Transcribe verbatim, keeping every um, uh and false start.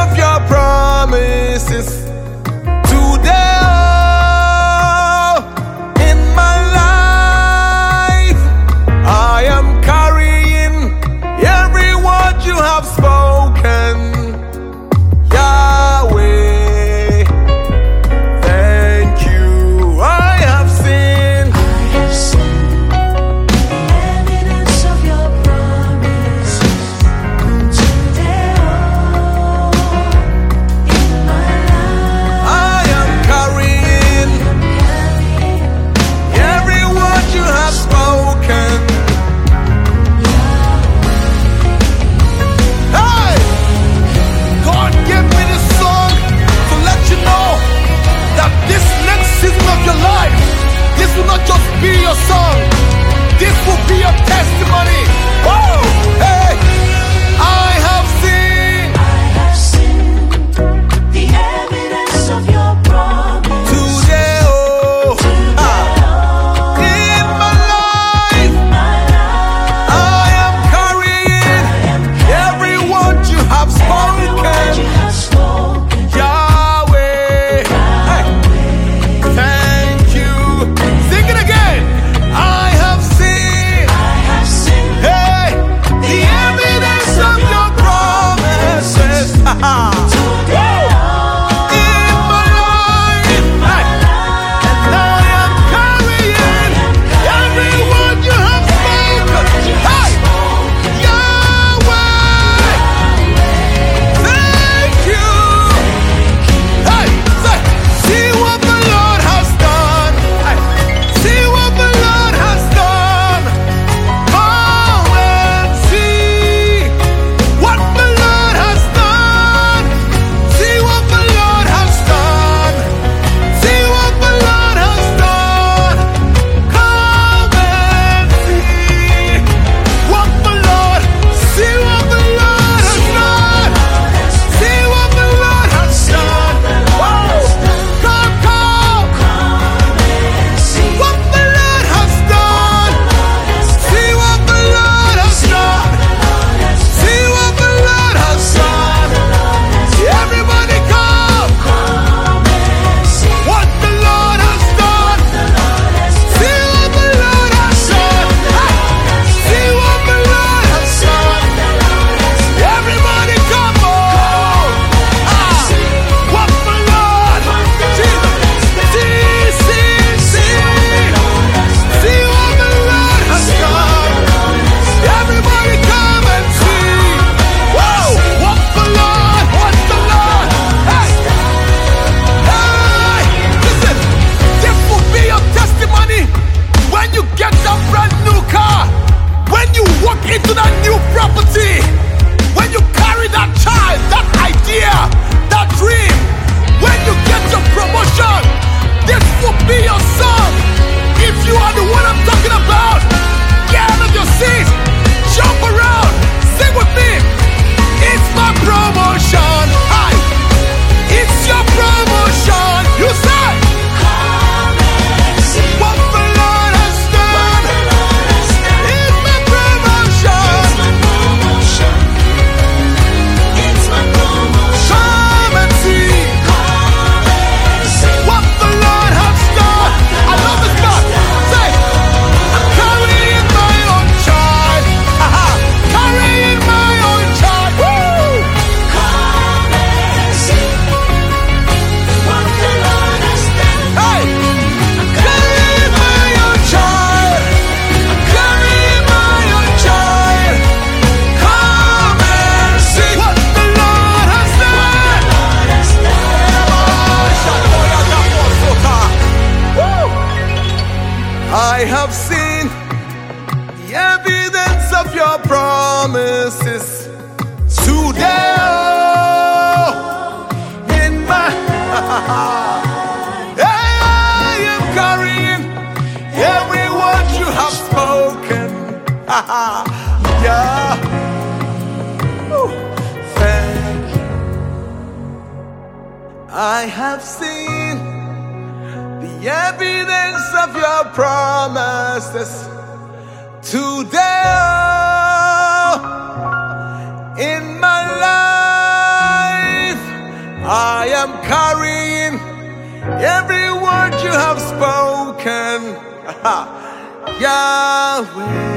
of your promises today. Oh, in my life, I am carrying every word you have spoken, Yahweh. Thank you. I have seen, I have seen evidence of your promises today. Oh, in my life, I am carrying every word you have spoken. Hey! God gave me this song to let you know that this next season of your life, this will not just be your song, this will be your testimony. Woo! Hey! I have seen I have seen the evidence of your promise today, oh, ah, in my life, in my life. I am carrying every word you have Every word spoken, you have spoken, Yahweh. Hey, thank you. Sing it again. I have seen, I have seen hey, the evidence of your promises. Ha, ha. today. Oh, In my life, in my hey, life. and I am carrying every word you have spoken. Hey, Yahweh, thank you. Hey, say, see what the Lord has done. Hey, see what the Lord has done. Come and see what the Lord has done. See what the Lord has done. See what the Lord has done. Come and see what the Lord, see what the Lord has done. See what the Lord has done. Whoa! Come, come. See What the Lord has done. See what the Lord has done. See what the Lord has done. Everybody come. What the Lord has done. See what the Lord has done. Hey! See what the Lord has done. Everybody come on. Ah! What the Lord. Jesus. See, see, see. See what the Lord has done. Everybody come and see. Whoa! What the Lord, what the Lord. Hey! Hey! Listen, this will be your testimony when you get that brand new car, when you walk into that new property, when you carry that child, that idea, that dream, when you get your promotion. This will be your song. If you are the one I'm talking about, get out of your seat, jump around, sing with me. It's my promotion. Hi. It's your promotion. You say what the Lord has done. It's my promotion. Come and see what the Lord has done. I love this God. Say, I'm carrying my own child. Aha. Carrying my own child. Woo! Hey! Carrying my own child. Carrying my own child. Come and see what the Lord has done. Woo! I have seen the evidence of your promises today. Oh, in my I am carrying every word you have spoken. Yeah. Woo. Thank you. I have seen the evidence of your promises today. Oh, in my life, Yahweh.